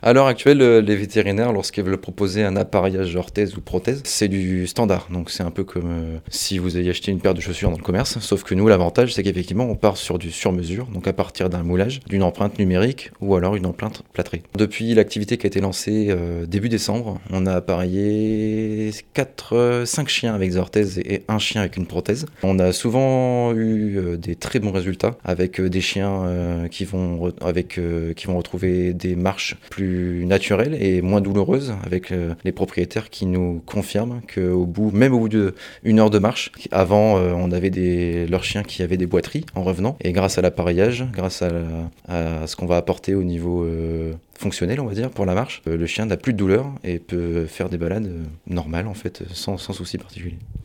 À l'heure actuelle, les vétérinaires, lorsqu'ils veulent proposer un appareillage orthèse ou prothèse, c'est du standard. Donc c'est un peu comme si vous ayez acheté une paire de chaussures dans le commerce. Sauf que nous, l'avantage, c'est qu'effectivement, on part sur du sur-mesure, donc à partir d'un moulage, d'une empreinte numérique ou alors une empreinte plâtrée. Depuis l'activité qui a été lancée début décembre, on a appareillé 5 chiens avec des orthèses et un chien avec une prothèse. On a souvent eu des très bons résultats avec des chiens qui vont retrouver des marches plus naturelle et moins douloureuse avec les propriétaires qui nous confirment même au bout d'une heure de marche, avant on avait leurs chiens qui avaient des boiteries en revenant et grâce à l'appareillage, grâce à ce qu'on va apporter au niveau fonctionnel on va dire pour la marche, le chien n'a plus de douleur et peut faire des balades normales en fait sans souci particulier.